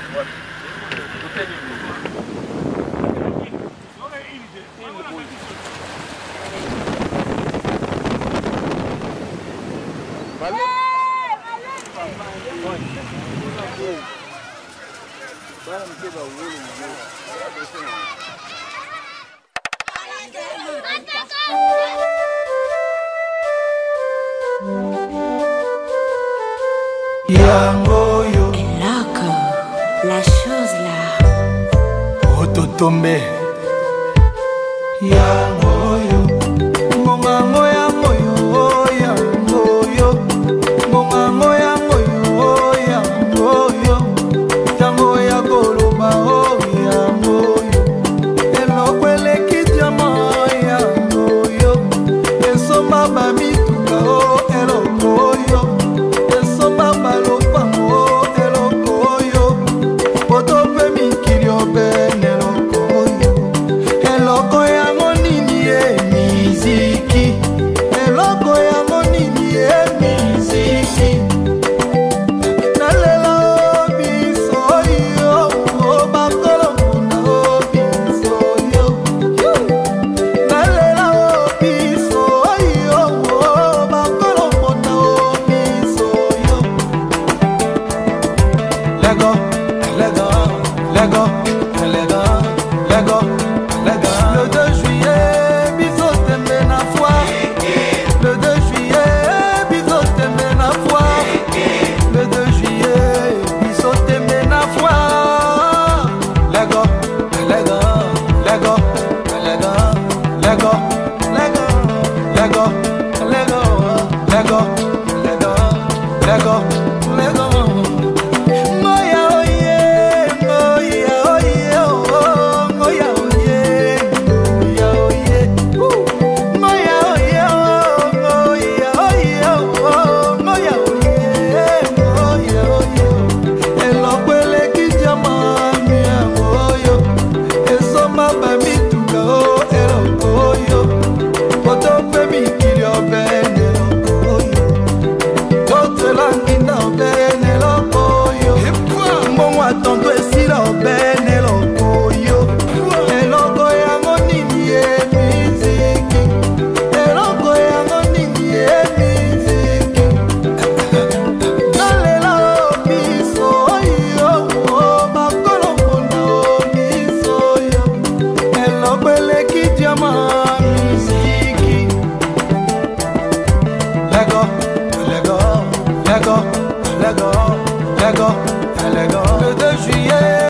Yangoyo Et loco, la chose là. Ototombe Yangoyo Mongango yangoyo Yangoyo Mongango yangoyo Yangoyo Tango ya koloba oh Yangoyo Eloko eleki diama Yangoyo Esoma bamituka oh eloko yo Esoma balopango eloko yo Otope mikili obene eloko yo Eloko yango nini ye miziki Eloko yango nini ye miziki Nalela obiso yo Bakolo muna obiso yo Nalela obiso yo Bakolo muna obiso yo Lego, Lego, Lego, Lego, Lego, Lego. Le 2 juillet, bisous t'aimer na foi. Le 2 juillet, bisous t'aimer na foi. Le 2 juillet, bisous t'aimer na foi. Lego, Lego, Lego, Lego, Lego, Lego, Lego, Lego, Lego, Lego, Lego, Lego. Tonto esila obene eloko yo eloko yango nini ye miziki eloko yango nini ye miziki nalela obiso yo bakolo mpona obiso yo eloko eleki diama miziki Lego, Lego, Lego, Lego, Lego, Lego.